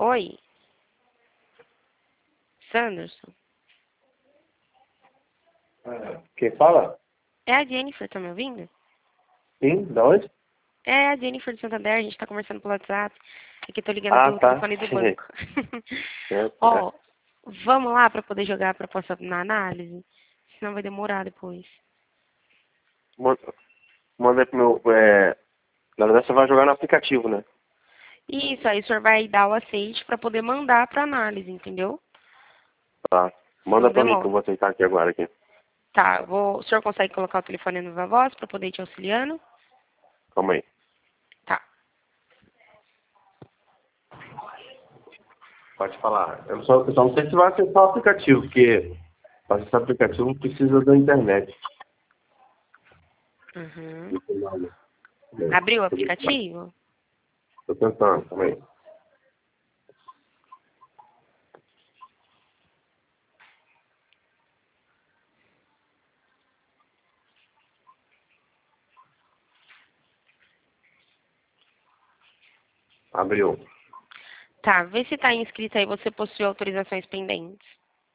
Oi, Sanderson. Quem fala? É a Jennifer, tá me ouvindo? Sim, da onde? É a Jennifer de Santander, a gente tá conversando pelo WhatsApp. Aqui eu tô ligando Ah, do tá. telefone do banco. Certo, Ó, vamos lá pra poder jogar a proposta na análise? Senão vai demorar depois. Manda pro meu. Na verdade, você vai jogar no aplicativo, né? Isso, aí o senhor vai dar o aceite pra poder mandar pra análise, entendeu? Tá. Manda Não pra mim que eu demora. vou aceitar aqui agora. Aqui. Tá, o senhor consegue colocar o telefone no Viva Voz pra poder ir te auxiliando? Calma aí. Tá. Pode falar. Eu só não sei se vai acessar o aplicativo, porque para acessar o aplicativo precisa da internet. Uhum. Abriu o aplicativo? Tô tentando, calma aí. Abriu. Tá, vê se tá inscrito aí, você possui autorizações pendentes.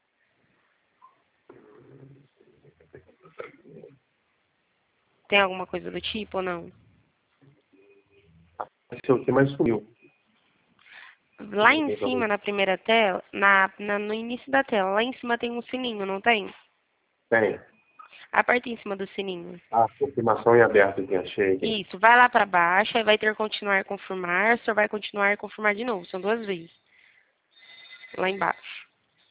Tem alguma coisa do tipo ou não? Esse é o que mais sumiu. Lá em cima, na primeira tela, no início da tela, lá em cima tem um sininho, não tem? Tem. Aperta em cima do sininho. Ah, confirmação em aberto aqui, achei aqui. Isso, vai lá pra baixo, aí vai ter continuar, confirmar, o senhor vai continuar e confirmar de novo, são 2 vezes. Lá embaixo.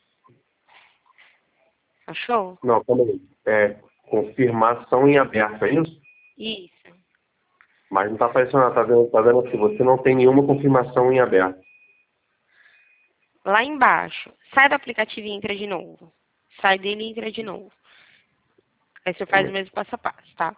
Achou? Não, calma aí. Confirmação em aberto, é isso? Isso. Mas não está aparecendo nada, tá vendo aqui, você não tem nenhuma confirmação em aberto. Lá embaixo. Sai do aplicativo e entra de novo. Sai dele e entra de novo. Aí você faz o mesmo passo a passo, tá?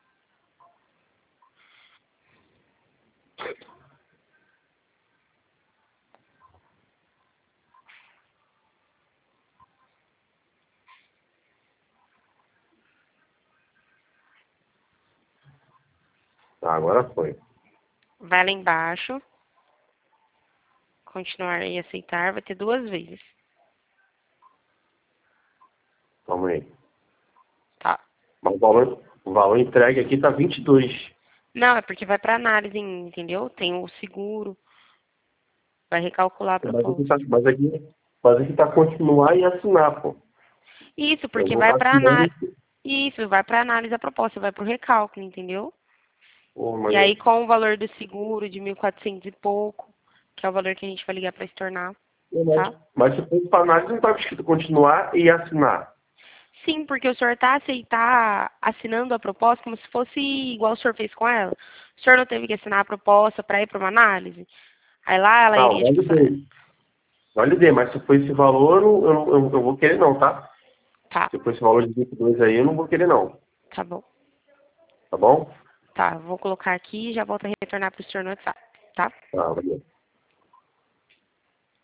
Tá, agora foi. Vai lá embaixo. Continuar e aceitar, vai ter 2 vezes. Calma aí. Tá. Mas o valor entregue aqui tá 22. Não, é porque vai para análise, entendeu? Tem o seguro, vai recalcular a Mas aqui proposta. tá, mas aqui tá continuar e assinar, pô. Isso, Eu porque vou vai estar para assinando. análise. Isso, vai para análise a proposta, vai para o recálculo, entendeu? Pô, E aí com o valor do seguro de 1.400 e pouco, que é o valor que a gente vai ligar para estornar, tá? mas se for para análise, não tá escrito continuar e assinar. Sim, porque o senhor tá assinando a proposta como se fosse igual o senhor fez com ela. O senhor não teve que assinar a proposta para ir para uma análise? Aí lá ela Não, iria te passar. validei, mas se for esse valor, eu vou querer não, tá? Tá, Se for esse valor de 22 aí, eu não vou querer não. tá bom. Tá bom? Tá, vou colocar aqui e já volto a retornar para o senhor no WhatsApp, tá? Tá, valeu.